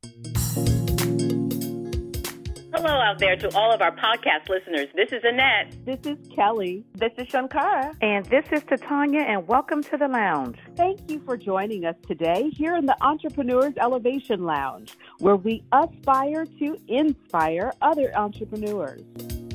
Hello out there to all of our podcast listeners. This is Annette. This is Kelly. This is Shankara. And this is Tanya, and welcome to the lounge. Thank you for joining us today here in the Entrepreneurs Elevation Lounge, where we aspire to inspire other entrepreneurs.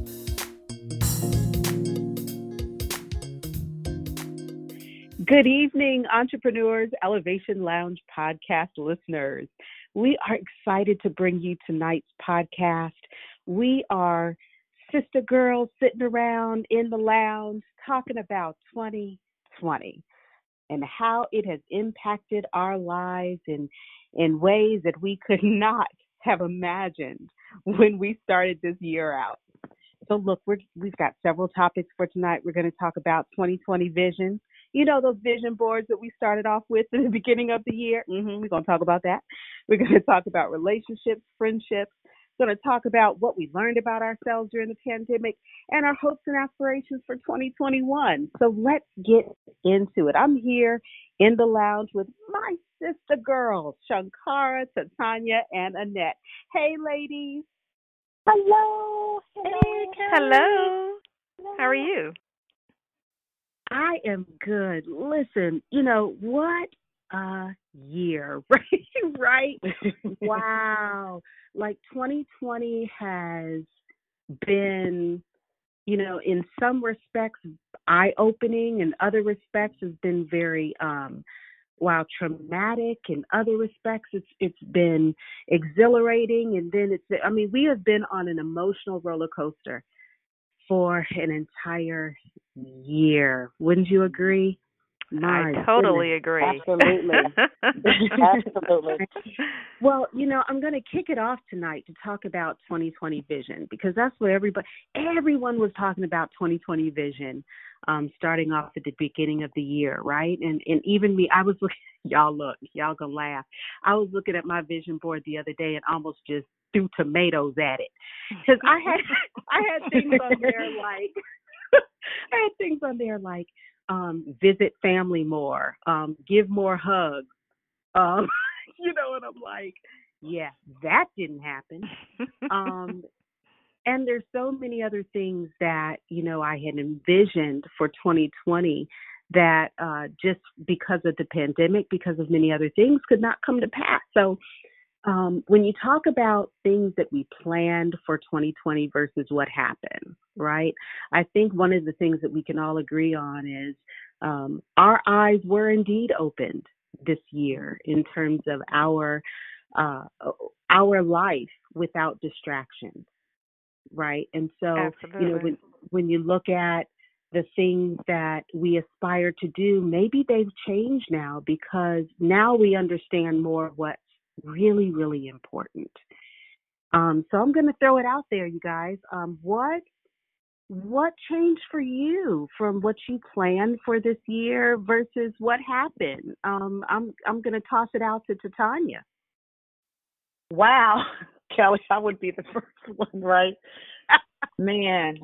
Good evening, Entrepreneurs Elevation Lounge podcast listeners. We are excited to bring you tonight's podcast. We are sister girls sitting around in the lounge talking about 2020 and how it has impacted our lives in ways that we could not have imagined when we started this year out. So look, we've got several topics for tonight. We're going to talk about 2020 vision. You know, those vision boards that we started off with in the beginning of the year? We're going to talk about that. We're going to talk about relationships, friendships. We're going to talk about what we learned about ourselves during the pandemic and our hopes and aspirations for 2021. So let's get into it. I'm here in the lounge with my sister girls, Shankara, Tanya, and Annette. Hey, ladies. Hello. Hello. How are you? I am good. Listen, you know, what a year, right? Right? Wow. Like 2020 has been, you know, in some respects eye-opening, in other respects has been very traumatic. In other respects it's been exhilarating, and then we have been on an emotional roller coaster for an entire year. Wouldn't you agree? I totally agree. Absolutely. Absolutely. Well, you know, I'm going to kick it off tonight to talk about 2020 vision, because that's what everyone was talking about 2020 vision, starting off at the beginning of the year, right? And even me, I was looking, y'all gonna laugh. I was looking at my vision board the other day and almost just threw tomatoes at it, because I had things on there like visit family more, give more hugs, you know, and I'm like, yeah, that didn't happen. And there's so many other things that, you know, I had envisioned for 2020 that just because of the pandemic, because of many other things, could not come to pass. So when you talk about things that we planned for 2020 versus what happened, right? I think one of the things that we can all agree on is our eyes were indeed opened this year in terms of our life without distractions, right? And so, Absolutely. you know, when you look at the things that we aspire to do, maybe they've changed now, because now we understand more what's really, really important. So I'm going to throw it out there, you guys. What changed for you from what you planned for this year versus what happened? I'm going to toss it out to Tanya. Wow. Kelly, I would be the first one, right? Man.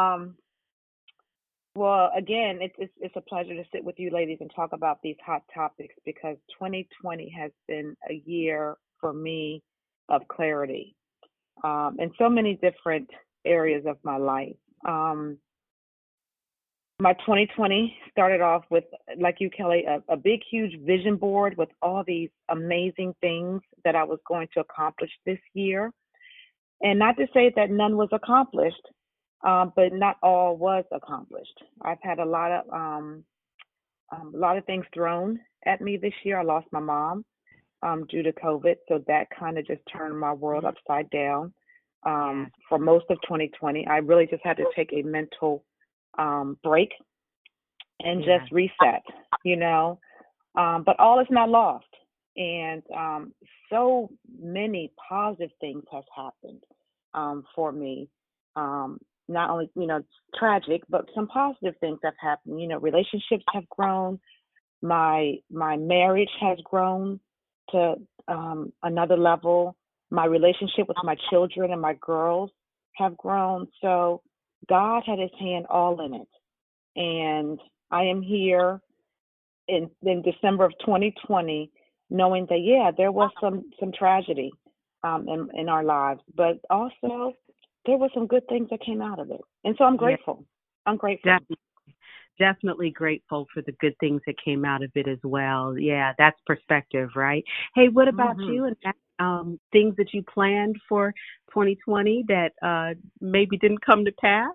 Well, again, it's a pleasure to sit with you ladies and talk about these hot topics, because 2020 has been a year for me of clarity in so many different areas of my life. My 2020 started off with, like you, Kelly, a big, huge vision board with all these amazing things that I was going to accomplish this year. And not to say that none was accomplished, but not all was accomplished. I've had a lot of things thrown at me this year. I lost my mom due to COVID, so that kind of just turned my world upside down. For most of 2020, I really just had to take a mental break and just reset, you know. But all is not lost, and so many positive things has happened for me. Not only, you know, tragic, but some positive things have happened. You know, relationships have grown. My marriage has grown to another level. My relationship with my children and my girls have grown. So God had his hand all in it. And I am here in December of 2020 knowing that, yeah, there was some tragedy. in our lives, but also there were some good things that came out of it, and so I'm Yeah, grateful. I'm grateful. definitely grateful for the good things that came out of it as well. Yeah, that's perspective, right? Hey, what about Mhm. you and things that you planned for 2020 that maybe didn't come to pass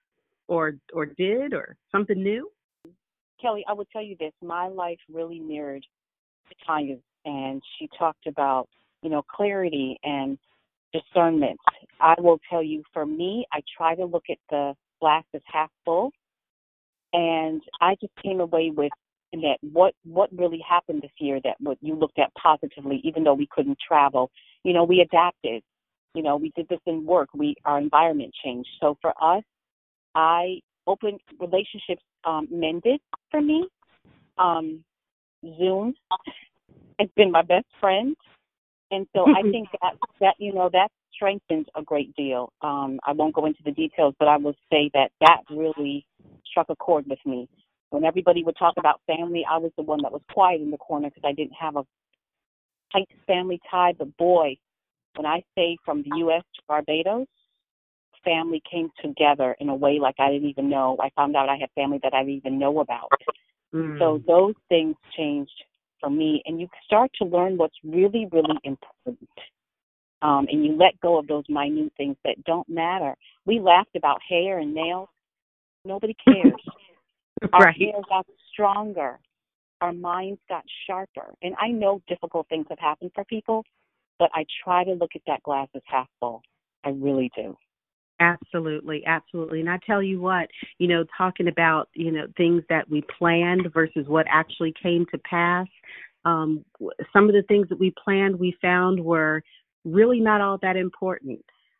or did or something new? Kelly, I would tell you this. My life really mirrored Tanya's, and she talked about, clarity and discernment. I will tell you, for me, I try to look at the glass as half full, and I just came away with that what really happened this year, that what you looked at positively, even though we couldn't travel. We adapted. We did this in work. Our environment changed. So for us, I opened relationships, mended for me. Um, Zoom has been my best friend, and so I think that strengthens a great deal. I won't go into the details, but I will say that really struck a chord with me. When everybody would talk about family, I was the one that was quiet in the corner because I didn't have a tight family tie. But boy, when I say from the U.S. to Barbados, family came together in a way like I didn't even know. I found out I had family that I didn't even know about. So those things changed for me, and you start to learn what's really, really important. And you let go of those minute things that don't matter. We laughed about hair and nails. Nobody cares. Our Right. hair got stronger. Our minds got sharper. And I know difficult things have happened for people, but I try to look at that glass as half full. I really do. Absolutely, absolutely. And I tell you what, talking about, things that we planned versus what actually came to pass, some of the things that we planned, we found were really not all that important.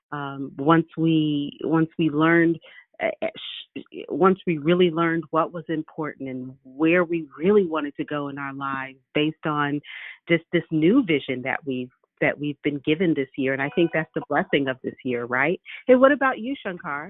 Once we learned, once we really learned what was important and where we really wanted to go in our lives based on just this new vision that we've been given this year. And I think that's the blessing of this year, right? Hey, what about you, Shankar?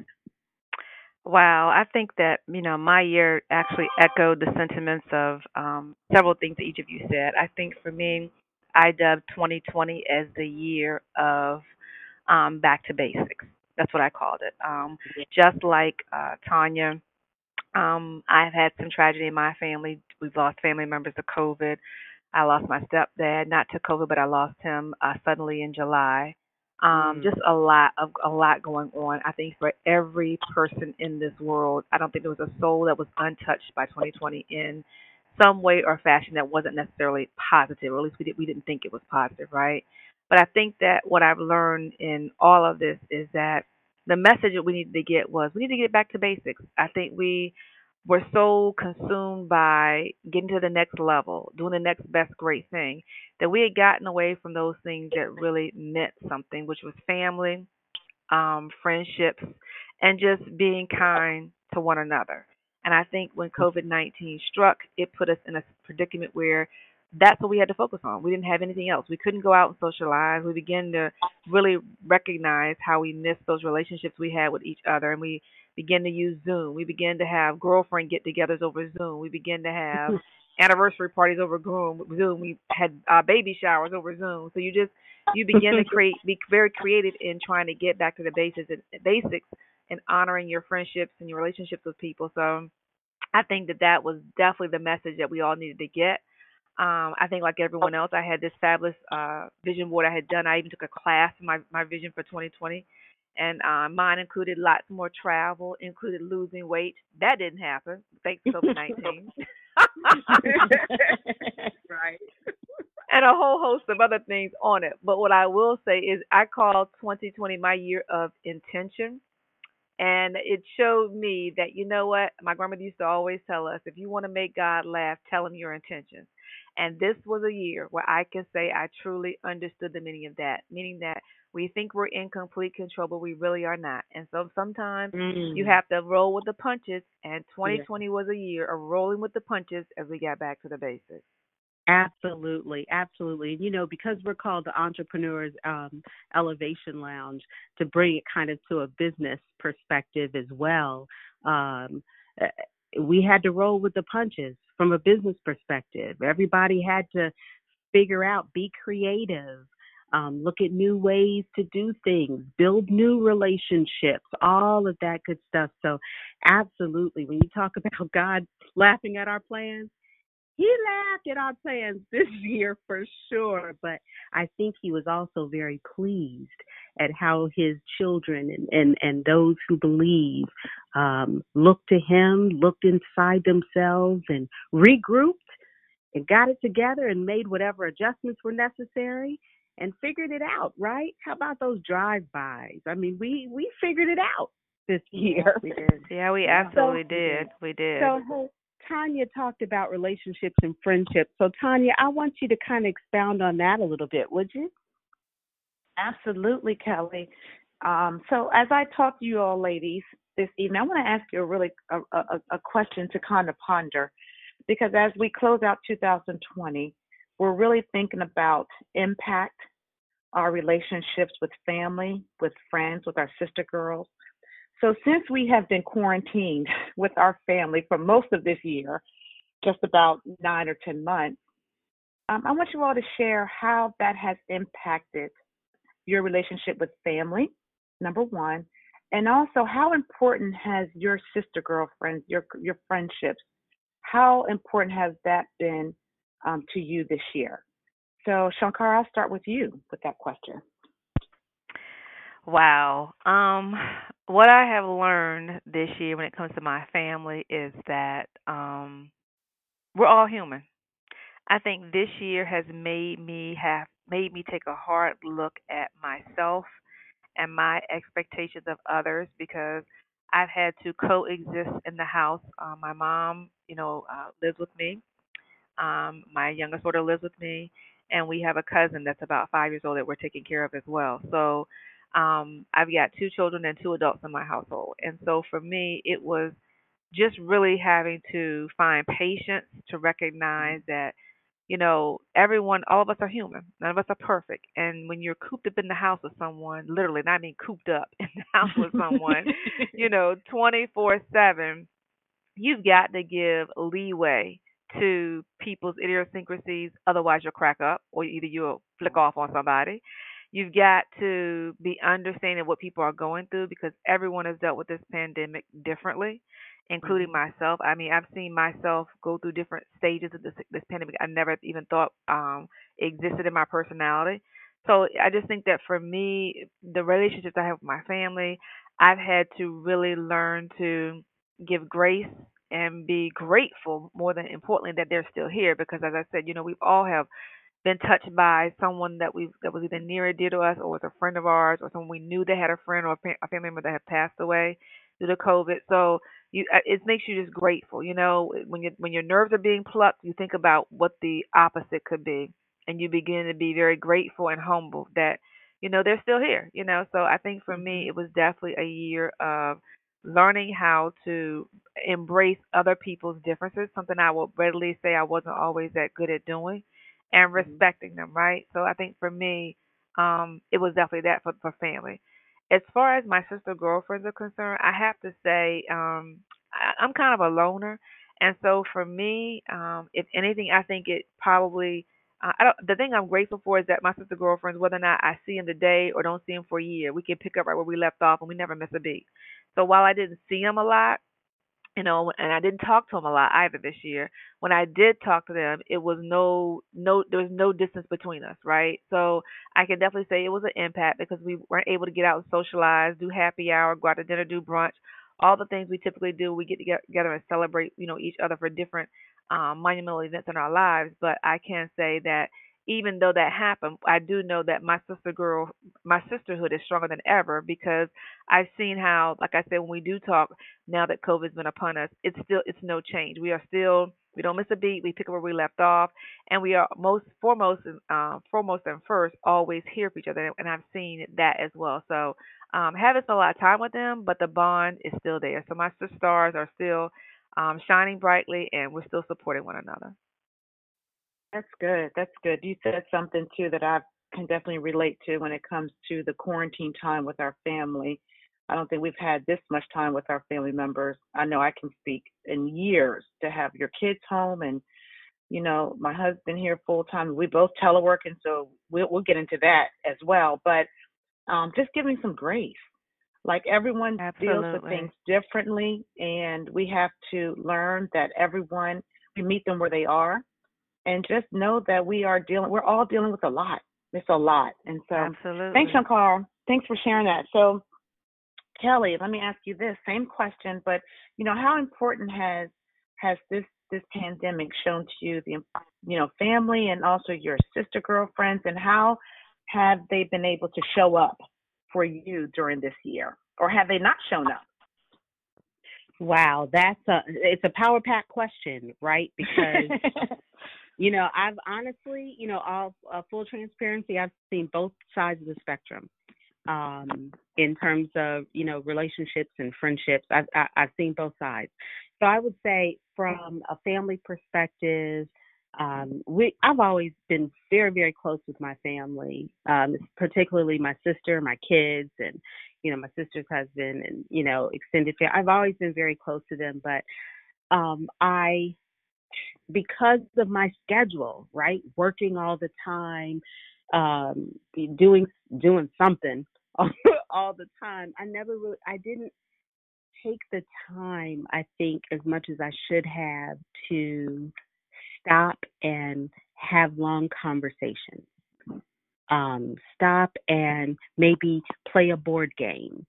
Wow, I think that, my year actually echoed the sentiments of several things that each of you said. I think for me, I dubbed 2020 as the year of back to basics. That's what I called it. Just like Tanya, I've had some tragedy in my family. We've lost family members to COVID. I lost my stepdad, not to COVID, but I lost him suddenly in July. Just a lot going on. I think for every person in this world, I don't think there was a soul that was untouched by 2020 in some way or fashion that wasn't necessarily positive, or at least we didn't think it was positive, right? But I think that what I've learned in all of this is that the message that we needed to get was we need to get back to basics. I think we were so consumed by getting to the next level, doing the next best great thing, that we had gotten away from those things that really meant something, which was family, friendships, and just being kind to one another. And I think when COVID-19 struck, it put us in a predicament where that's what we had to focus on. We didn't have anything else. We couldn't go out and socialize. We began to really recognize how we missed those relationships we had with each other, and we began to use Zoom. We began to have girlfriend get-togethers over Zoom. We began to have anniversary parties over Zoom. We had baby showers over Zoom. So you begin to be very creative in trying to get back to the basics and honoring your friendships and your relationships with people. So I think that was definitely the message that we all needed to get. I think like everyone else, I had this fabulous vision board I had done. I even took a class in my vision for 2020. And mine included lots more travel, included losing weight. That didn't happen, thanks to COVID-19. Right. And a whole host of other things on it. But what I will say is I call 2020 my year of intention. And it showed me that, you know what? My grandmother used to always tell us, if you want to make God laugh, tell him your intentions. And this was a year where I can say I truly understood the meaning of that, meaning that we think we're in complete control, but we really are not. And so sometimes you Mm. have to roll with the punches. And Yeah. 2020 was a year of rolling with the punches as we got back to the basics. Absolutely, absolutely. Because we're called the Entrepreneurs Elevation Lounge, to bring it kind of to a business perspective as well, um, uh, we had to roll with the punches from a business perspective. Everybody had to figure out, be creative, look at new ways to do things, build new relationships, all of that good stuff. So, absolutely, when you talk about God laughing at our plans, he laughed at our plans this year for sure, but I think he was also very pleased at how his children and those who believe looked to him, looked inside themselves, and regrouped and got it together and made whatever adjustments were necessary and figured it out, right? How about those drive-bys? I mean, we figured it out this year. We did. Yeah, we absolutely did. We did. So, hey, Tanya talked about relationships and friendships. So, Tanya, I want you to kind of expound on that a little bit, would you? Absolutely, Kelly. So as I talk to you all ladies this evening, I want to ask you a question to kind of ponder, because as we close out 2020, we're really thinking about impact, our relationships with family, with friends, with our sister girls. So since we have been quarantined with our family for most of this year, just about 9 or 10 months, I want you all to share how that has impacted your relationship with family, number one, and also how important has your sister girlfriends, your friendships, how important has that been to you this year? So, Shankar, I'll start with you with that question. Wow. What I have learned this year when it comes to my family is that we're all human. I think this year has made me take a hard look at myself and my expectations of others, because I've had to coexist in the house. My mom, lives with me. My youngest daughter lives with me, and we have a cousin that's about 5 years old that we're taking care of as well. So I've got two children and two adults in my household. And so for me, it was just really having to find patience to recognize that, everyone, all of us are human. None of us are perfect. And when you're cooped up in the house with someone, literally, and I mean cooped up in the house with someone, 24/7, you've got to give leeway to people's idiosyncrasies. Otherwise, you'll crack up, or either you'll flick off on somebody. You've got to be understanding of what people are going through, because everyone has dealt with this pandemic differently, including myself. I mean, I've seen myself go through different stages of this pandemic I never even thought existed in my personality. So I just think that for me, the relationships I have with my family, I've had to really learn to give grace and be grateful, more than importantly, that they're still here, because as I said, we've all have been touched by someone that was either near or dear to us, or was a friend of ours, or someone we knew that had a friend or a family member that had passed away due to COVID. So it makes you just grateful. When your nerves are being plucked, you think about what the opposite could be, and you begin to be very grateful and humble that they're still here. So I think for me, it was definitely a year of learning how to embrace other people's differences, something I will readily say I wasn't always that good at doing, and respecting them, right? So I think for me, it was definitely that for family. As far as my sister girlfriends are concerned, I have to say, I'm kind of a loner, and so for me, if anything, I think it probably. I don't, the thing I'm grateful for is that my sister girlfriends, whether or not I see them today or don't see them for a year, we can pick up right where we left off, and we never miss a beat. So while I didn't see them a lot, and I didn't talk to them a lot either this year. When I did talk to them, it was there was no distance between us, right? So I can definitely say it was an impact, because we weren't able to get out and socialize, do happy hour, go out to dinner, do brunch, all the things we typically do. We get together and celebrate, each other for different monumental events in our lives. But I can say that even though that happened, I do know that my sisterhood is stronger than ever, because I've seen how, like I said, when we do talk, now that COVID's been upon us, it's no change. We don't miss a beat. We pick up where we left off, and we are foremost and first always here for each other. And I've seen that as well. So haven't spent a lot of time with them, but the bond is still there. So my sister stars are still shining brightly, and we're still supporting one another. That's good. That's good. You said something too that I can definitely relate to when it comes to the quarantine time with our family. I don't think we've had this much time with our family members. I know I can speak in years, to have your kids home and My husband here full time. We both telework, and so we'll get into that as well. But just giving some grace. Like everyone deals with things differently, and we have to learn that we meet them where they are, and just know that we're all dealing with a lot. It's a lot. And so thanks, Shankar. Thanks for sharing that. So Kelly, let me ask you this same question, but how important has this pandemic shown to you the family and also your sister girlfriends, and how have they been able to show up for you during this year, or have they not shown up? Wow, it's a power pack question, right? Because I've honestly, all full transparency, I've seen both sides of the spectrum. In terms of relationships and friendships, I've seen both sides. So I would say, from a family perspective, I've always been very, very close with my family, particularly my sister, my kids, and my sister's husband, and extended family. I've always been very close to them, but because of my schedule, right, working all the time, doing something all the time, I didn't take the time, I think, as much as I should have, to stop and have long conversations. Stop and maybe play a board game.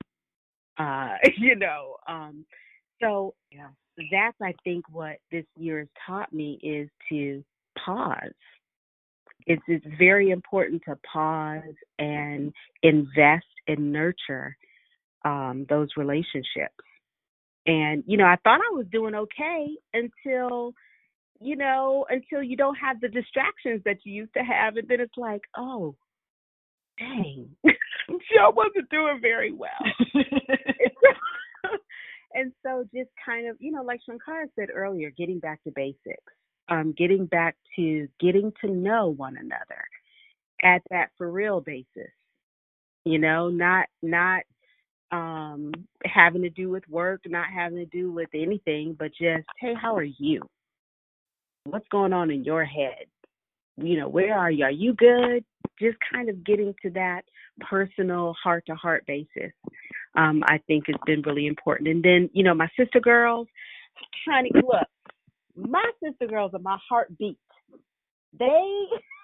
So yeah, that's, I think, what this year has taught me, is to pause. It's very important to pause and invest and nurture those relationships. And, I thought I was doing okay until you don't have the distractions that you used to have. And then it's like, oh, dang, I wasn't doing very well. And so just kind of, like Shankar said earlier, getting back to basics, getting back to getting to know one another at that for real basis, not having to do with work, not having to do with anything, but just, hey, how are you? What's going on in your head? Where are you? Are you good? Just kind of getting to that personal heart-to-heart basis, I think has been really important. And then, my sister girls, look, my sister girls are my heartbeat. They,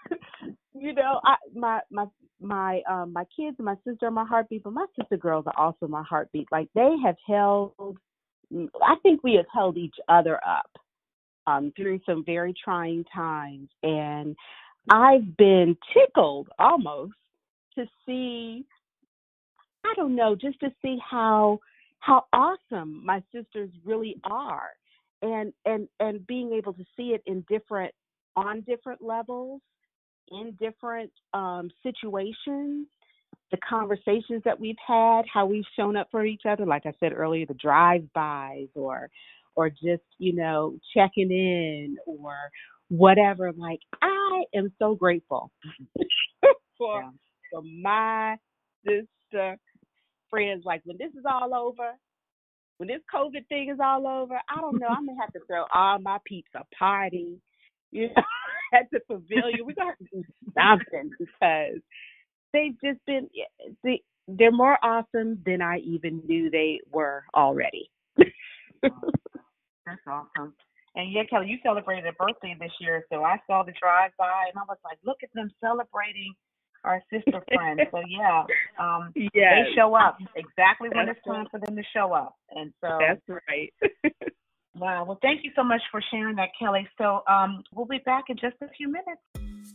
my kids and my sister are my heartbeat, but my sister girls are also my heartbeat. Like, they have I think we have held each other up through some very trying times. And I've been tickled almost to see, I don't know, just to see how awesome my sisters really are, and being able to see it on different levels, in different situations, the conversations that we've had, how we've shown up for each other, like I said earlier, the drive-bys, or just, checking in or whatever. Like, I am so grateful for my sister friends. Like, when this is all over, when this COVID thing is all over, I don't know, I'm going to have to throw all my peeps a party, at the pavilion. We're going to do something, because they've just been, they're more awesome than I even knew they were already. That's awesome. And yeah, Kelly, you celebrated a birthday this year, so I saw the drive-by, and I was like, look at them celebrating our sister friends. So yeah, They show up exactly when it's time for them to show up. And so that's right. Wow. Well, thank you so much for sharing that, Kelly. So we'll be back in just a few minutes.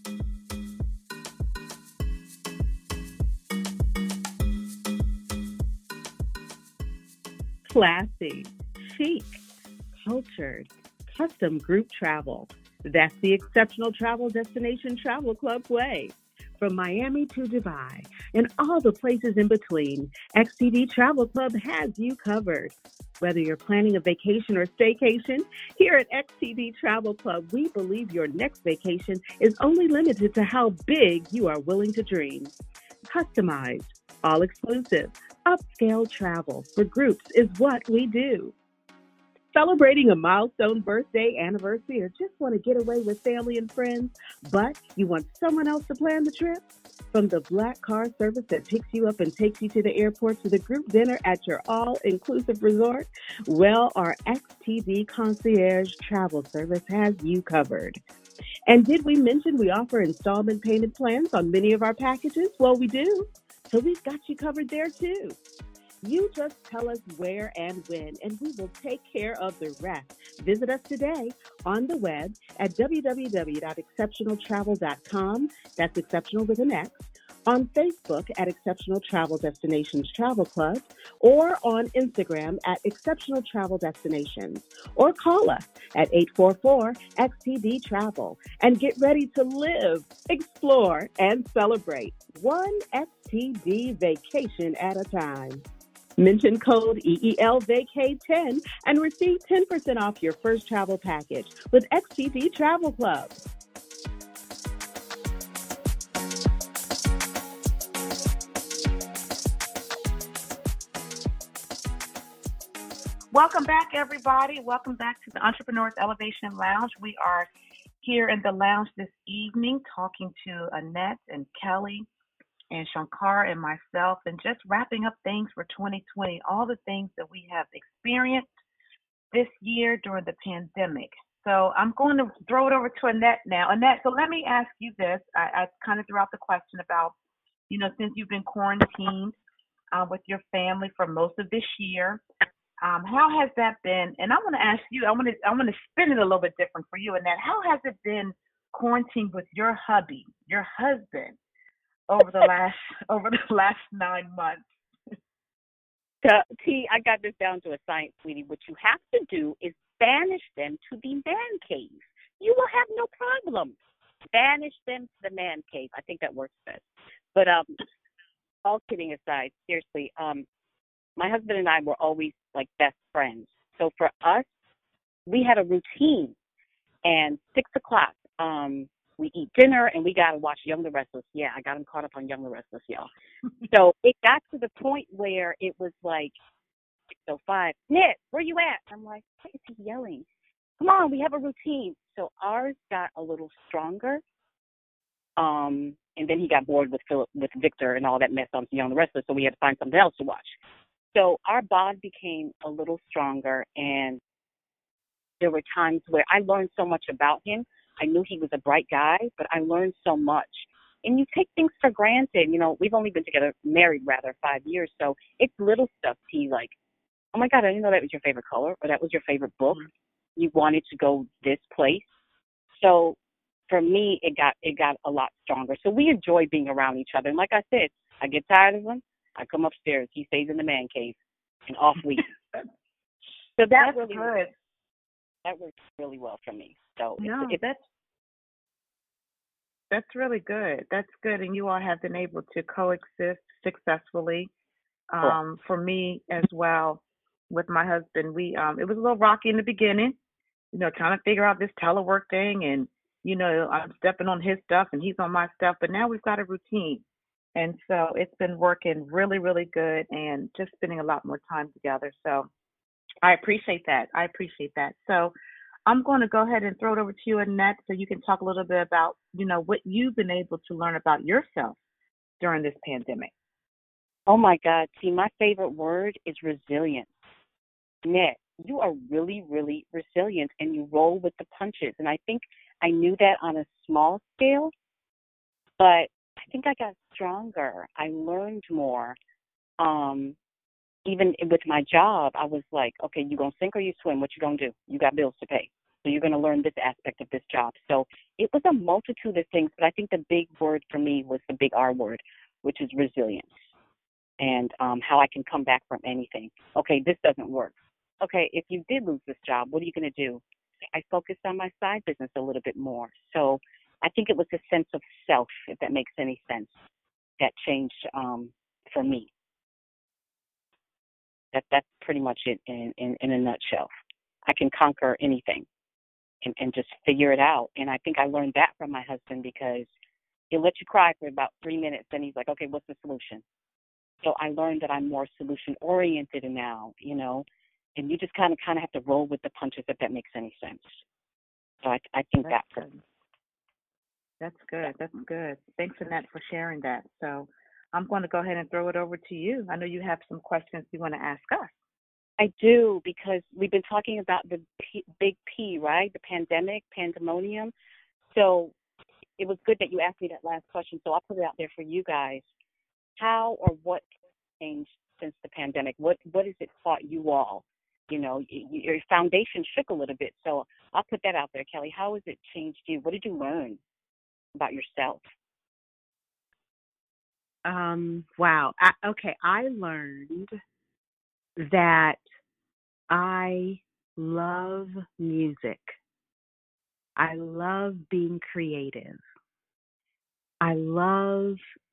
Classy, chic, cultured, custom group travel. That's the Exceptional Travel Destination Travel Club way. From Miami to Dubai and all the places in between, XTD Travel Club has you covered. Whether you're planning a vacation or staycation, here at XTD Travel Club, we believe your next vacation is only limited to how big you are willing to dream. Customized, all-exclusive, upscale travel for groups is what we do. Celebrating a milestone birthday, anniversary, or just want to get away with family and friends, but you want someone else to plan the trip? From the black car service that picks you up and takes you to the airport to the group dinner at your all-inclusive resort, well, our XTD Concierge Travel Service has you covered. And did we mention we offer installment payment plans on many of our packages? Well, we do. So we've got you covered there too. You just tell us where and when, and we will take care of the rest. Visit us today on the web at www.exceptionaltravel.com. That's exceptional with an X. On Facebook at Exceptional Travel Destinations Travel Club, or on Instagram at Exceptional Travel Destinations, or call us at 844-XTD Travel and get ready to live, explore, and celebrate one XTD vacation at a time. Mention code EELVACATE10 and receive 10% off your first travel package with XTD Travel Club. Welcome back, everybody. Welcome back to the Entrepreneurs Elevation Lounge. We are here in the lounge this evening talking to Annette and Kelly and Shankar and myself, and just wrapping up things for 2020, all the things that we have experienced this year during the pandemic. So I'm going to throw it over to Annette now. Annette, so let me ask you this. I kind of threw out the question about, since you've been quarantined with your family for most of this year, how has that been? And I want to ask you, I want to spin it a little bit different for you, Annette. How has it been quarantined with your hubby, your husband, over the last 9 months? T, I got this down to a science, sweetie. What you have to do is banish them to the man cave. You will have no problem. Banish them to the man cave. I think that works best. But all kidding aside, seriously, my husband and I were always like best friends. So for us, we had a routine. And 6 o'clock, we eat dinner, and we got to watch Young the Restless. Yeah, I got him caught up on Young the Restless, y'all. So it got to the point where it was like 6:05. Nick, where you at? I'm like, why is he yelling? Come on, we have a routine. So ours got a little stronger. And then he got bored with Victor and all that mess on Young the Restless, so we had to find something else to watch. So our bond became a little stronger, and there were times where I learned so much about him. I knew he was a bright guy, but I learned so much. And you take things for granted. We've only been together, married rather, 5 years. So it's little stuff, T, like, oh my God, I didn't know that was your favorite color, or that was your favorite book. Mm-hmm. You wanted to go this place. So for me, it got a lot stronger. So we enjoy being around each other. And like I said, I get tired of him. I come upstairs. He stays in the man cave, and off we. So that's really good. That works really well for me. So that's really good. That's good, and you all have been able to coexist successfully. Cool. For me as well, with my husband, we it was a little rocky in the beginning, trying to figure out this telework thing, and I'm stepping on his stuff and he's on my stuff, but now we've got a routine, and so it's been working really, really good, and just spending a lot more time together. So I appreciate that. So I'm going to go ahead and throw it over to you, Annette, so you can talk a little bit about, what you've been able to learn about yourself during this pandemic. Oh, my God. See, my favorite word is resilience. Annette, you are really, really resilient, and you roll with the punches. And I think I knew that on a small scale, but I think I got stronger. I learned more. Even with my job, I was like, okay, you going to sink or you swim? What you going to do? You got bills to pay. So you're going to learn this aspect of this job. So it was a multitude of things, but I think the big word for me was the big R word, which is resilience, and how I can come back from anything. Okay, this doesn't work. Okay, if you did lose this job, what are you going to do? I focused on my side business a little bit more. So I think it was a sense of self, if that makes any sense, that changed for me. That's pretty much it in a nutshell. I can conquer anything and just figure it out. And I think I learned that from my husband, because he'll let you cry for about 3 minutes, then he's like, okay, what's the solution? So I learned that I'm more solution-oriented now, and you just kind of have to roll with the punches, if that makes any sense. So I think That's that's good. That's good. That's good. Thanks, Annette, for sharing that. So I'm going to go ahead and throw it over to you. I know you have some questions you want to ask us. I do, because we've been talking about the big P, right? The pandemonium. So it was good that you asked me that last question. So I'll put it out there for you guys. How or what changed since the pandemic? What has it taught you all? You know, your foundation shook a little bit. So I'll put that out there, Kelly. How has it changed you? What did you learn about yourself? Wow. I learned that I love music. I love being creative. I love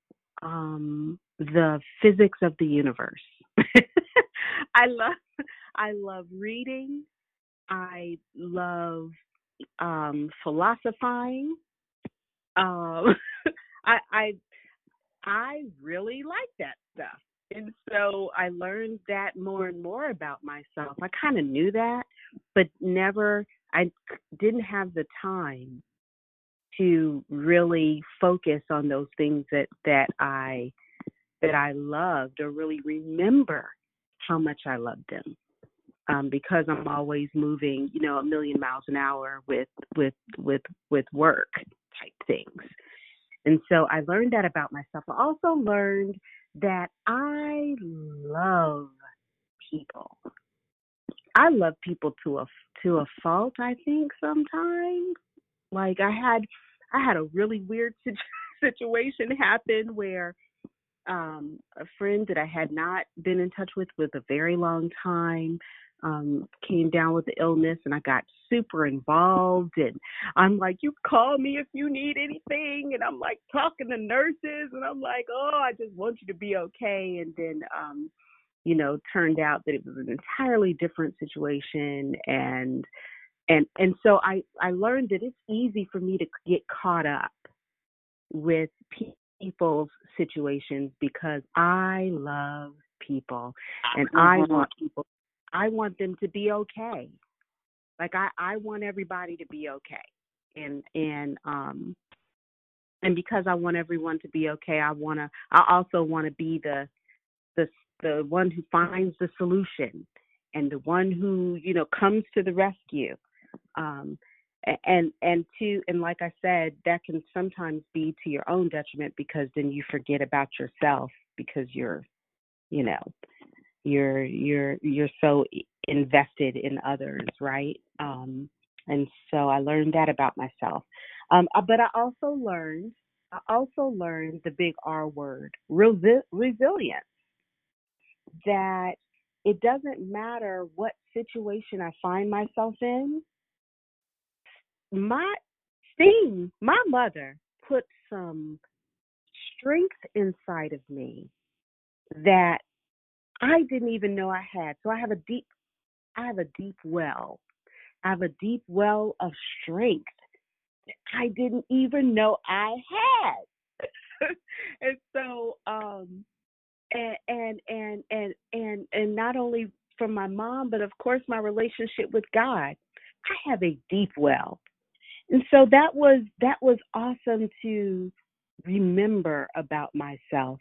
the physics of the universe. I love reading. I love philosophizing. Um, I I really like that stuff. And so I learned that more and more about myself. I kind of knew that, but I didn't have the time to really focus on those things that I loved, or really remember how much I loved them. Because I'm always moving, a million miles an hour with work type things. And so I learned that about myself. I also learned that I love people. I love people to a fault, I think, sometimes. Like I had a really weird situation happen where a friend that I had not been in touch with a very long time came down with the illness, and I got super involved, and I'm like, you call me if you need anything, and I'm like talking to nurses, and I'm like, oh, I just want you to be okay. And then turned out that it was an entirely different situation, and so I learned that it's easy for me to get caught up with people's situations because I love people, and I want them to be okay. Like I want everybody to be okay. And because I want everyone to be okay, I also want to be the one who finds the solution, and the one who, comes to the rescue. And like I said, that can sometimes be to your own detriment, because then you forget about yourself, because you're so invested in others, right? And so I learned that about myself. But I also learned the big R word, resilience. That it doesn't matter what situation I find myself in. My mother put some strength inside of me that I didn't even know I had. So I have a deep well. I have a deep well of strength that I didn't even know I had. And so and not only from my mom, but of course my relationship with God, I have a deep well. And so that was awesome to remember about myself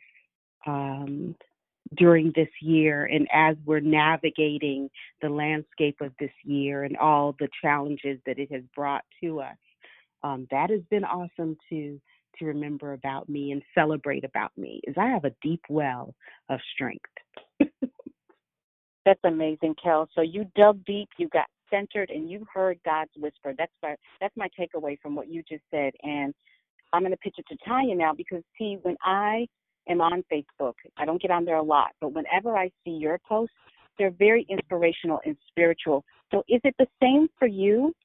during this year, and as we're navigating the landscape of this year and all the challenges that it has brought to us. That has been awesome to remember about me and celebrate about me, is I have a deep well of strength. That's amazing, Kel. So you dug deep, you got centered, and you heard God's whisper. That's my takeaway from what you just said. And I'm going to pitch it to Tanya now, because, see, when I am on Facebook, I don't get on there a lot, but whenever I see your posts, they're very inspirational and spiritual. So is it the same for you?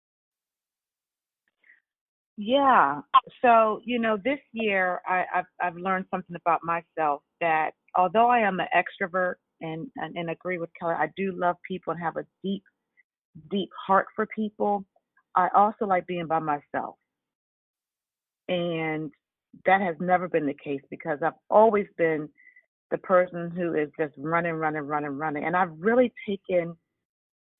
Yeah. So, this year I've learned something about myself, that although I am an extrovert and agree with Kelly, I do love people and have a deep, deep heart for people. I also like being by myself. And that has never been the case, because I've always been the person who is just running. And I've really taken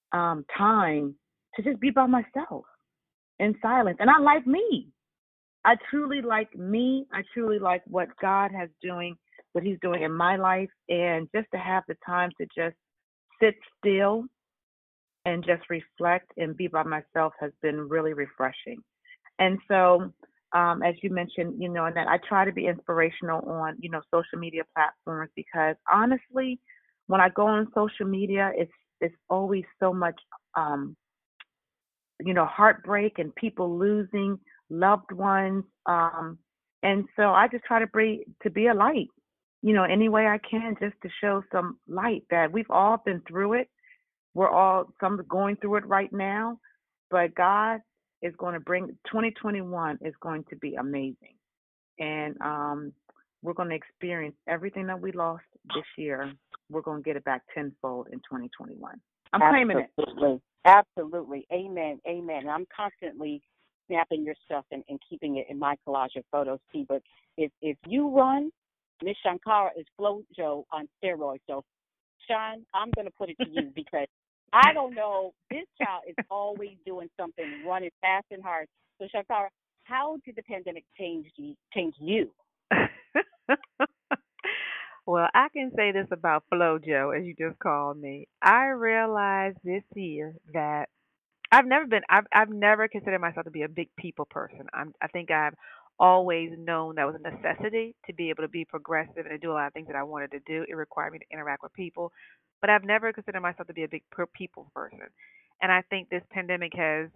time to just be by myself in silence. And I like me. I truly like me. I truly like what God has doing, what He's doing in my life, and just to have the time to just sit still and just reflect and be by myself has been really refreshing. And so, as you mentioned, and that I try to be inspirational on, social media platforms because honestly, when I go on social media, it's always so much, um, heartbreak and people losing loved ones. And so I just try to be a light, any way I can just to show some light that we've all been through it. We're all some going through it right now, but God is going to bring 2021 is going to be amazing. And we're going to experience everything that we lost this year. We're going to get it back tenfold in 2021. I'm claiming it. Absolutely. Amen. Amen. I'm constantly snapping your stuff and keeping it in my collage of photos, too. But if you run, Miss Shankara is FloJo on steroids. So, Sean, I'm going to put it to you because I don't know. This child is always doing something, running fast and hard. So, Shankara, how did the pandemic change you? Well, I can say this about FloJo, as you just called me. I realized this year that I've never considered myself to be a big people person. I think I've always known that was a necessity to be able to be progressive and to do a lot of things that I wanted to do. It required me to interact with people, but I've never considered myself to be a big people person. And I think this pandemic has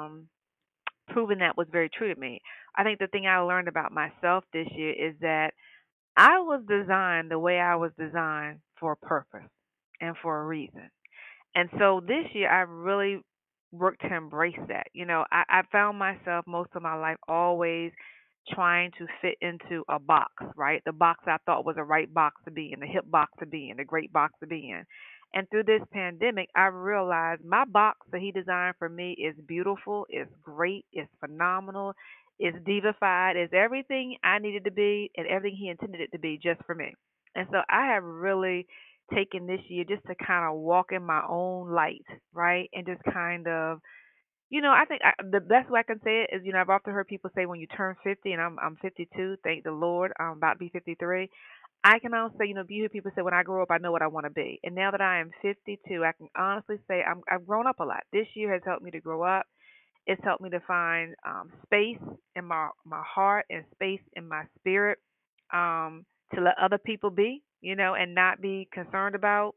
proven that was very true to me. I think the thing I learned about myself this year is that I was designed the way I was designed for a purpose and for a reason. And so this year, I really worked to embrace that. I found myself most of my life always trying to fit into a box, right? The box I thought was the right box to be in, the hip box to be in, the great box to be in. And through this pandemic, I realized my box that he designed for me is beautiful, is great, is phenomenal, is divified, is everything I needed to be and everything he intended it to be just for me. And so I have really taken this year just to kind of walk in my own light, right? And just kind of, I think the best way I can say it is, I've often heard people say when you turn 50, and I'm 52, thank the Lord, I'm about to be 53. I can also say, you hear people say, when I grow up, I know what I want to be. And now that I am 52, I can honestly say I've grown up a lot. This year has helped me to grow up. It's helped me to find space in my heart and space in my spirit to let other people be, and not be concerned about,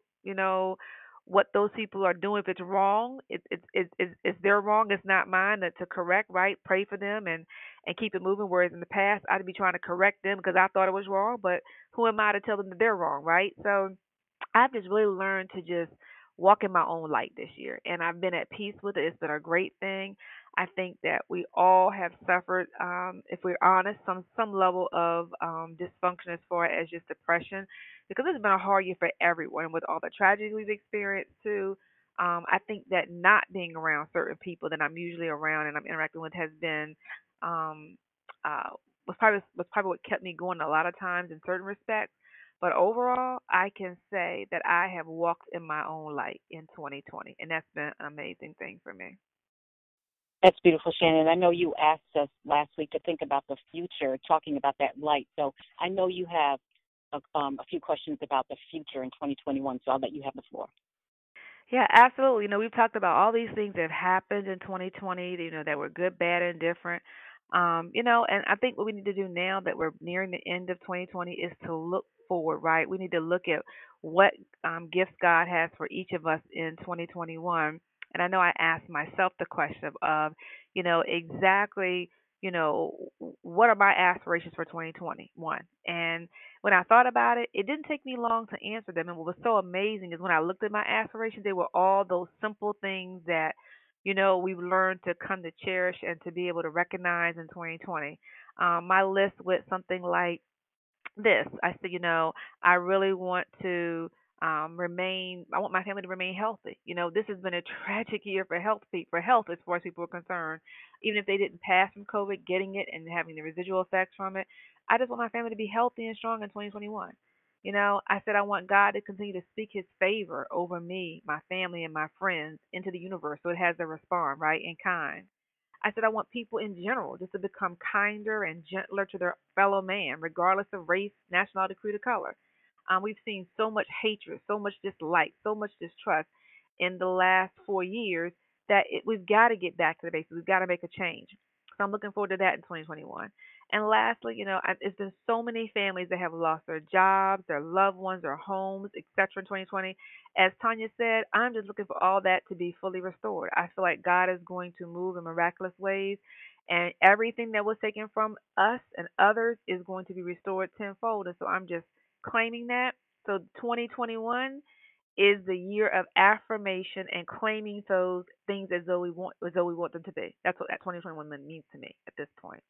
what those people are doing. If it's wrong, it's their wrong. It's not mine to correct, right? Pray for them and keep it moving. Whereas in the past, I'd be trying to correct them because I thought it was wrong. But who am I to tell them that they're wrong, right? So I've just really learned to just walk in my own light this year, and I've been at peace with it. It's been a great thing. I think that we all have suffered, if we're honest, some level of dysfunction as far as just depression, because it's been a hard year for everyone with all the tragedy we've experienced too. I think that not being around certain people that I'm usually around and I'm interacting with has been um, uh, was probably what kept me going a lot of times in certain respects. But overall, I can say that I have walked in my own light in 2020, and that's been an amazing thing for me. That's beautiful, Shannon. I know you asked us last week to think about the future, talking about that light. So I know you have a few questions about the future in 2021, so I'll let you have the floor. Yeah, absolutely. We've talked about all these things that have happened in 2020, that were good, bad, and different. And I think what we need to do now that we're nearing the end of 2020 is to look forward, right? We need to look at what gifts God has for each of us in 2021. And I know I asked myself the question of, exactly, what are my aspirations for 2021? And when I thought about it, it didn't take me long to answer them. And what was so amazing is when I looked at my aspirations, they were all those simple things that, we've learned to come to cherish and to be able to recognize in 2020. My list with something like this. I said, I really want to I want my family to remain healthy. This has been a tragic year for health as far as people are concerned. Even if they didn't pass from COVID, getting it and having the residual effects from it. I just want my family to be healthy and strong in 2021. I said I want God to continue to speak his favor over me, my family, and my friends into the universe so it has a respond, right, in kind. I said I want people in general just to become kinder and gentler to their fellow man, regardless of race, nationality, creed, or color. We've seen so much hatred, so much dislike, so much distrust in the last 4 years that we've got to get back to the basics. We've got to make a change. So I'm looking forward to that in 2021. And lastly, it's been so many families that have lost their jobs, their loved ones, their homes, etc. in 2020. As Tanya said, I'm just looking for all that to be fully restored. I feel like God is going to move in miraculous ways, and everything that was taken from us and others is going to be restored tenfold. And so I'm just claiming that. So 2021 is the year of affirmation and claiming those things as though we want them to be. That's what that 2021 means to me at this point.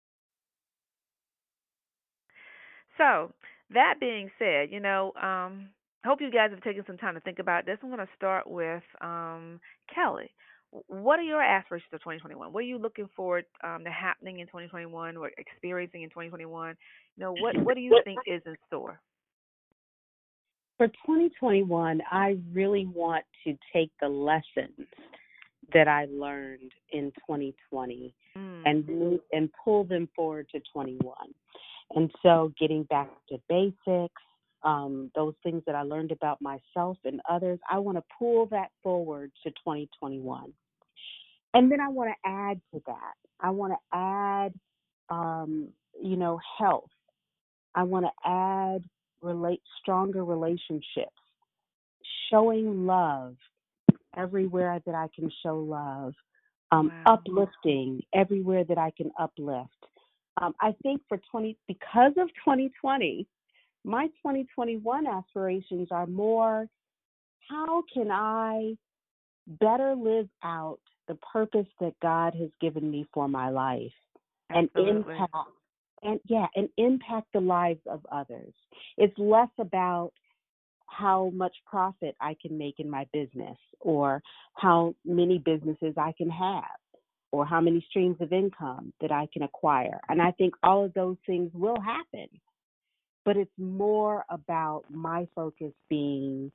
So, that being said, hope you guys have taken some time to think about this. I'm going to start with Kelly. What are your aspirations for 2021? What are you looking forward to happening in 2021 or experiencing in 2021? What do you think is in store? For 2021, I really want to take the lessons that I learned in 2020 and pull them forward to 21. And so getting back to basics, those things that I learned about myself and others, I want to pull that forward to 2021. And then I want to add to that. I want to add, health. I want to add stronger relationships, showing love everywhere that I can show love, Wow. uplifting everywhere that I can uplift. I think because of 2020, my 2021 aspirations are more, how can I better live out the purpose that God has given me for my life and Absolutely. impact the lives of others. It's less about how much profit I can make in my business or how many businesses I can have or how many streams of income that I can acquire. And I think all of those things will happen. But it's more about my focus being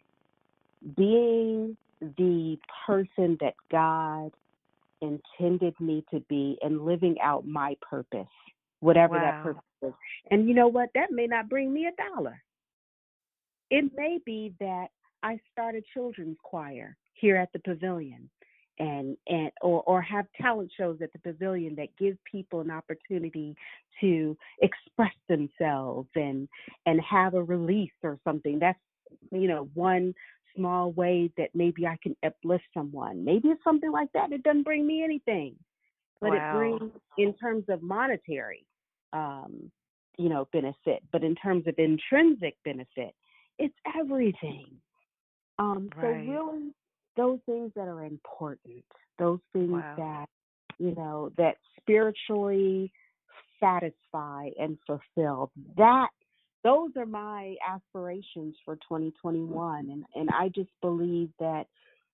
the person that God intended me to be and living out my purpose, whatever that purpose is. And you know what? That may not bring me $1. It may be that I start a children's choir here at the pavilion or have talent shows at the pavilion that give people an opportunity to express themselves and have a release or something. That's, one small way that maybe I can uplift someone. Maybe it's something like that. It doesn't bring me anything, but Wow. it brings, in terms of monetary, benefit, but in terms of intrinsic benefit, it's everything. So really, those things that are important, those things that, that spiritually satisfy and fulfill, those are my aspirations for 2021. And I just believe that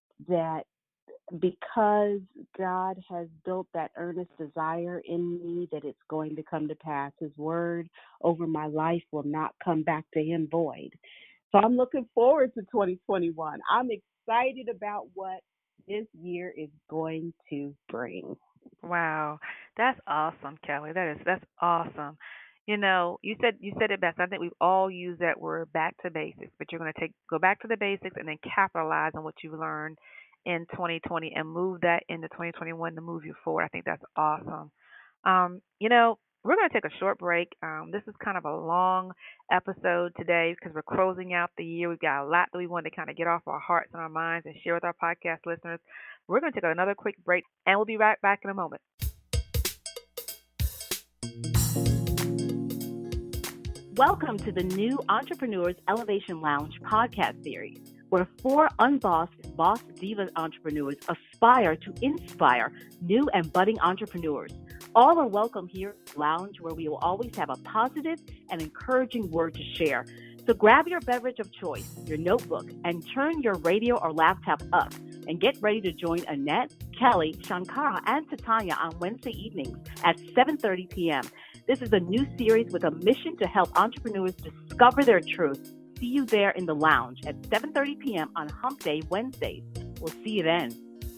because God has built that earnest desire in me that it's going to come to pass, his word over my life will not come back to him void. So I'm looking forward to 2021. I'm excited about what this year is going to bring. Wow. That's awesome, Kelly. That's awesome. You said it best. I think we've all used that word, back to basics, but you're going to go back to the basics and then capitalize on what you learned in 2020 and move that into 2021 to move you forward. I think that's awesome. We're going to take a short break. This is kind of a long episode today because we're closing out the year. We've got a lot that we want to kind of get off our hearts and our minds and share with our podcast listeners. We're going to take another quick break, and we'll be right back in a moment. Welcome to the new Entrepreneurs Elevation Lounge podcast series, where 4 unbossed boss diva entrepreneurs aspire to inspire new and budding entrepreneurs. All are welcome here at the lounge, where we will always have a positive and encouraging word to share. So grab your beverage of choice, your notebook, and turn your radio or laptop up and get ready to join Annette, Kelly, Shankara, and Titania on Wednesday evenings at 7:30 p.m. This is a new series with a mission to help entrepreneurs discover their truth. See you there in the lounge at 7:30 p.m. on Hump Day Wednesdays. We'll see you then.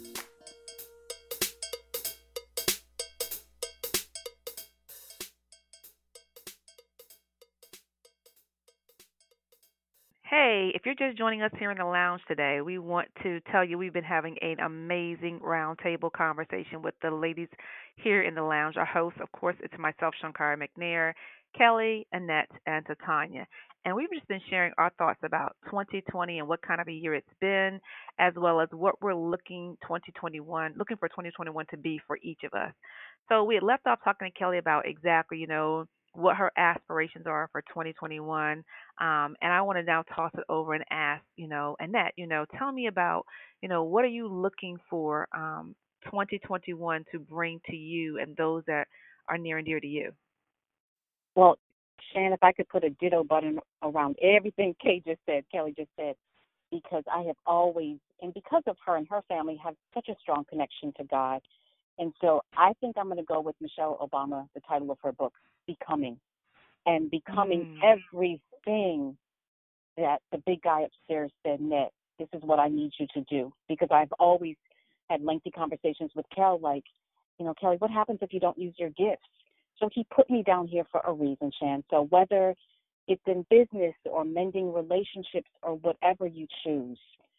Hey, if you're just joining us here in the lounge today, we want to tell you we've been having an amazing roundtable conversation with the ladies here in the lounge. Our hosts, of course, it's myself, Shankara McNair, Kelly, Annette, and Tanya. And we've just been sharing our thoughts about 2020 and what kind of a year it's been, as well as what we're looking for 2021 to be for each of us. So we had left off talking to Kelly about exactly, what her aspirations are for 2021. And I want to now toss it over and ask, Annette, tell me about, what are you looking for 2021 to bring to you and those that are near and dear to you? Well, Shan, if I could put a ditto button around everything Kelly just said, because I have always, and because of her and her family, have such a strong connection to God. And so I think I'm going to go with Michelle Obama, the title of her book, Becoming. And becoming everything that the big guy upstairs said, Ned, this is what I need you to do. Because I've always had lengthy conversations with Kel, like, Kelly, what happens if you don't use your gifts? So he put me down here for a reason, Shan. So whether it's in business or mending relationships or whatever you choose,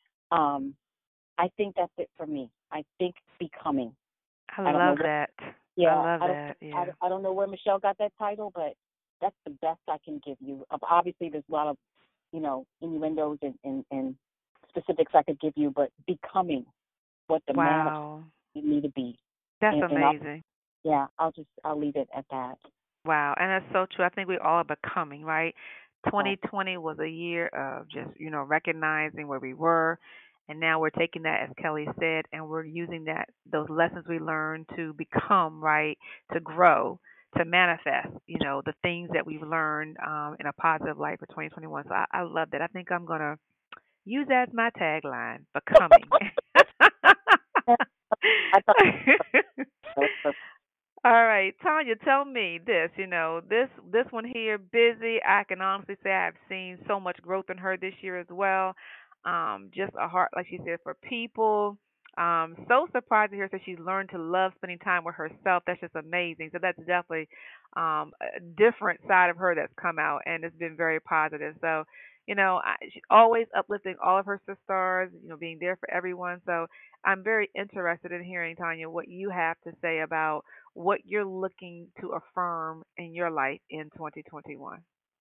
I think that's it for me. I think becoming. I love that. Yeah, I love that. Yeah. I don't know where Michelle got that title, but that's the best I can give you. Obviously, there's a lot of, innuendos and specifics I could give you, but becoming what the man you need to be. That's amazing. I'll leave it at that. Wow, and that's so true. I think we all are becoming, right? 2020 was a year of just, recognizing where we were. And now we're taking that, as Kelly said, and we're using those lessons we learned to become, right, to grow, to manifest, the things that we've learned in a positive light for 2021. So I love that. I think I'm going to use that as my tagline, becoming. All right, Tanya, tell me this. This one here, busy. I can honestly say I've seen so much growth in her this year as well. Just a heart, like she said, for people. So surprised to hear that she's learned to love spending time with herself. That's just amazing. So that's definitely a different side of her that's come out, and it's been very positive. So, she's always uplifting all of her sisters, being there for everyone. So I'm very interested in hearing, Tanya, what you have to say about what you're looking to affirm in your life in 2021.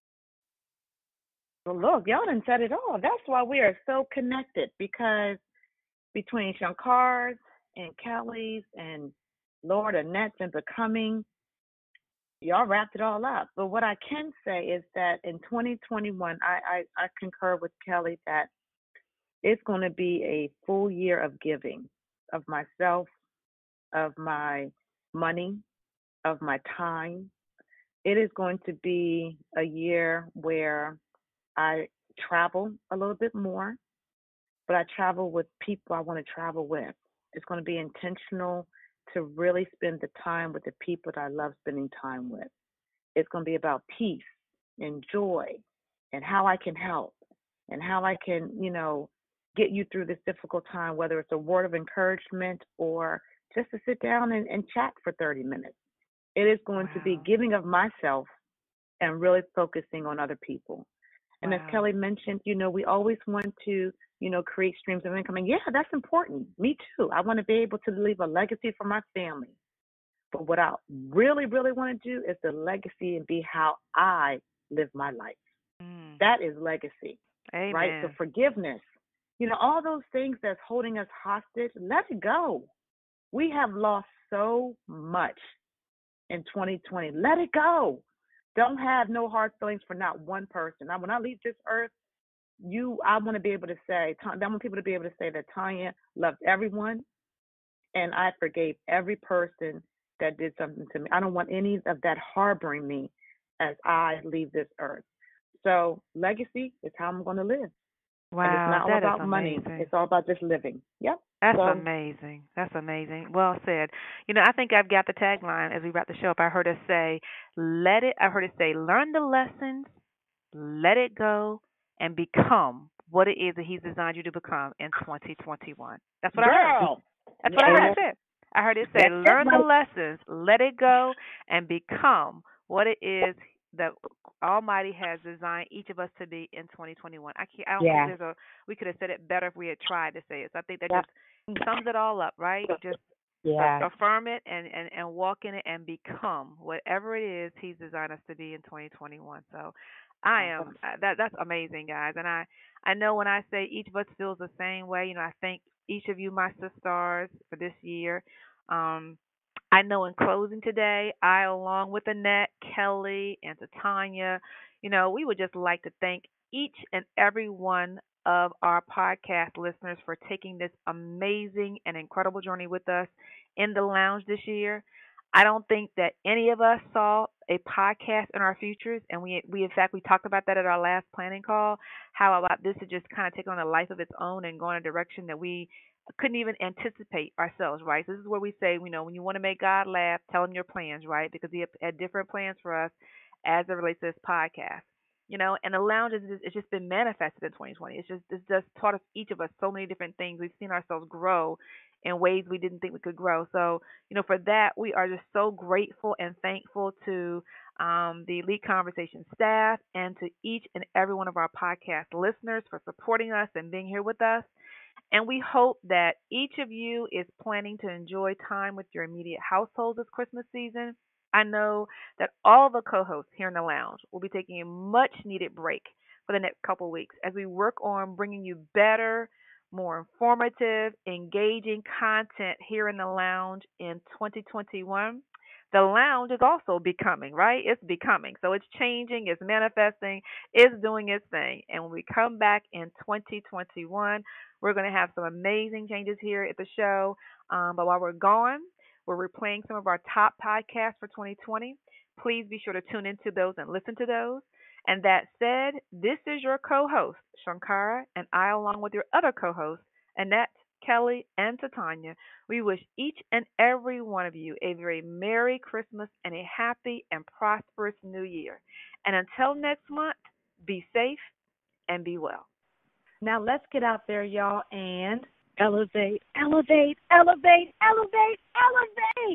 Well, look, y'all done said it all. That's why we are so connected, because between Shankar's and Kelly's and Lord Annette's and Becoming, y'all wrapped it all up. But what I can say is that in 2021, I concur with Kelly that it's going to be a full year of giving of myself, of my money, of my time. It is going to be a year where I travel a little bit more, but I travel with people I want to travel with. It's going to be intentional to really spend the time with the people that I love spending time with. It's going to be about peace and joy and how I can help and how I can, get you through this difficult time, whether it's a word of encouragement or just to sit down and chat for 30 minutes. It is going to be giving of myself and really focusing on other people. And as Kelly mentioned, we always want to, create streams of income. And yeah, that's important. Me too. I want to be able to leave a legacy for my family. But what I really, really want to do is the legacy and be how I live my life. That is legacy. Amen. Right? So forgiveness, all those things that's holding us hostage, let it go. We have lost so much in 2020. Let it go. Don't have no hard feelings for not one person. Now, when I leave this earth, I want to be able to say, I want people to be able to say that Tanya loved everyone and I forgave every person that did something to me. I don't want any of that harboring me as I leave this earth. So legacy is how I'm going to live. And it's Wow, not all that is about money. amazing. It's all about just living. Yep. That's So, amazing. That's amazing. Well said. I think I've got the tagline as we wrap the show up. I heard us say, I heard it say, learn the lessons, let it go, and become what it is that He's designed you to become in 2021. That's what I heard. girl. That's what I heard Yes. it said. I heard it say, That's it, learn the right? lessons, let it go, and become what it is that Almighty has designed each of us to be in 2021. I don't think Yeah. we could have said it better if we had tried to say it. So I think that Yeah. just sums it all up, right? Just Yeah. affirm it and walk in it and become whatever it is He's designed us to be in 2021. So I am that's amazing, guys. And I know when I say each of us feels the same way, I thank each of you, my sisters, for this year. Um, I know in closing today, I, along with Annette, Kelly, and Tanya, we would just like to thank each and every one of our podcast listeners for taking this amazing and incredible journey with us in the lounge this year. I don't think that any of us saw a podcast in our futures, and we in fact we talked about that at our last planning call. How about this to just kind of take on a life of its own and go in a direction that we couldn't even anticipate ourselves, right? So this is where we say, when you want to make God laugh, tell Him your plans, right? Because He had different plans for us as it relates to this podcast. And the lounge it's just been manifested in 2020. It's just taught us each of us so many different things. We've seen ourselves grow in ways we didn't think we could grow. So, for that, we are just so grateful and thankful to the Elite Conversation staff and to each and every one of our podcast listeners for supporting us and being here with us. And we hope that each of you is planning to enjoy time with your immediate household this Christmas season. I know that all the co-hosts here in the lounge will be taking a much needed break for the next couple of weeks as we work on bringing you better, more informative, engaging content here in the lounge in 2021. The lounge is also becoming, right? It's becoming. So it's changing, it's manifesting, it's doing its thing. And when we come back in 2021, we're going to have some amazing changes here at the show. But while we're gone, we're replaying some of our top podcasts for 2020. Please be sure to tune into those and listen to those. And that said, this is your co-host, Shankara, and I, along with your other co-hosts, Annette, Kelly, and Tanya, we wish each and every one of you a very Merry Christmas and a happy and prosperous New Year. And until next month, be safe and be well. Now let's get out there, y'all, and Elevate, elevate, elevate, elevate, elevate.